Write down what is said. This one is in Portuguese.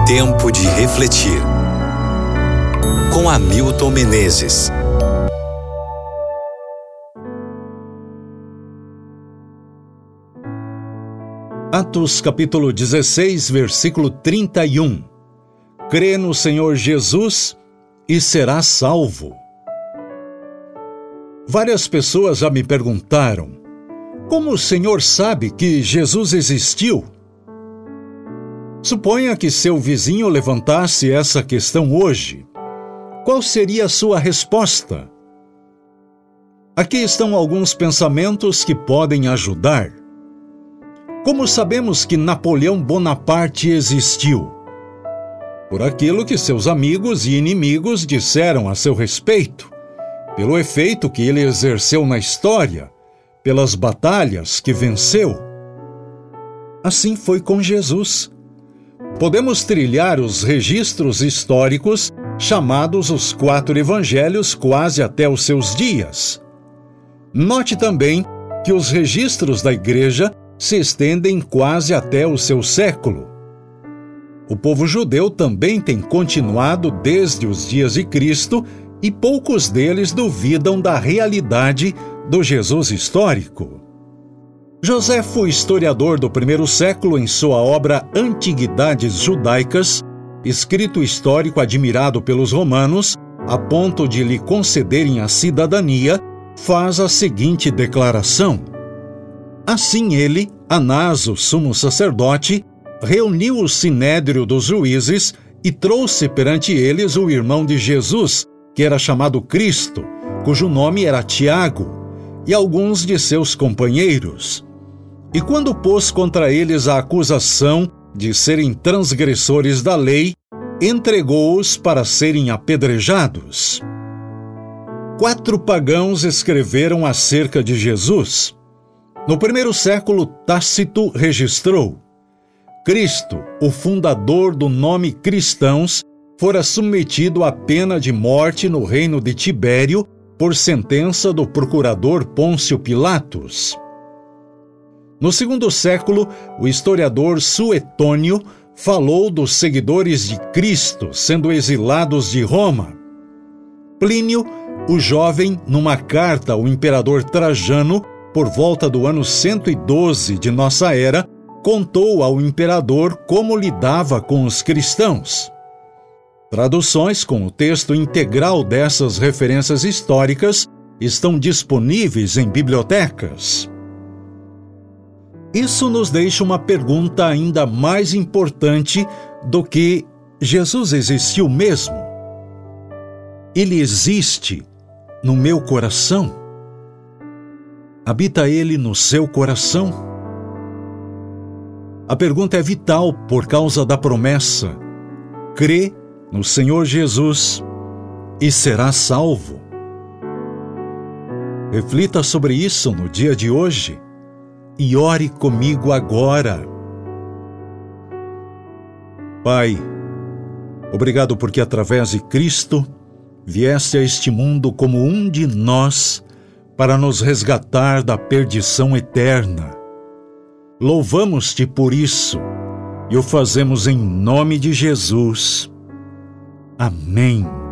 Tempo de refletir. Com Hamilton Menezes. Atos capítulo 16, versículo 31. Crê no Senhor Jesus e serás salvo. Várias pessoas já me perguntaram: como o Senhor sabe que Jesus existiu? Suponha que seu vizinho levantasse essa questão hoje. Qual seria a sua resposta? Aqui estão alguns pensamentos que podem ajudar. Como sabemos que Napoleão Bonaparte existiu? Por aquilo que seus amigos e inimigos disseram a seu respeito, pelo efeito que ele exerceu na história, pelas batalhas que venceu. Assim foi com Jesus. Podemos trilhar os registros históricos, chamados os 4 evangelhos, quase até os seus dias. Note também que os registros da igreja se estendem quase até o seu século. O povo judeu também tem continuado desde os dias de Cristo e poucos deles duvidam da realidade do Jesus histórico. Joséfo, historiador do primeiro século, em sua obra Antiguidades Judaicas, escrito histórico admirado pelos romanos, a ponto de lhe concederem a cidadania, faz a seguinte declaração: assim ele, Anás, o sumo sacerdote, reuniu o sinédrio dos juízes e trouxe perante eles o irmão de Jesus, que era chamado Cristo, cujo nome era Tiago, e alguns de seus companheiros. E quando pôs contra eles a acusação de serem transgressores da lei, entregou-os para serem apedrejados. 4 pagãos escreveram acerca de Jesus. No primeiro século, Tácito registrou: Cristo, o fundador do nome cristãos, fora submetido à pena de morte no reino de Tibério por sentença do procurador Pôncio Pilatos. No segundo século, o historiador Suetônio falou dos seguidores de Cristo sendo exilados de Roma. Plínio, o jovem, numa carta ao imperador Trajano, por volta do ano 112 de nossa era, contou ao imperador como lidava com os cristãos. Traduções com o texto integral dessas referências históricas estão disponíveis em bibliotecas. Isso nos deixa uma pergunta ainda mais importante do que: Jesus existiu mesmo? Ele existe no meu coração? Habita ele no seu coração? A pergunta é vital por causa da promessa: crê no Senhor Jesus e será salvo. Reflita sobre isso no dia de hoje e ore comigo agora. Pai, obrigado porque através de Cristo vieste a este mundo como um de nós para nos resgatar da perdição eterna. Louvamos-te por isso e o fazemos em nome de Jesus. Amém.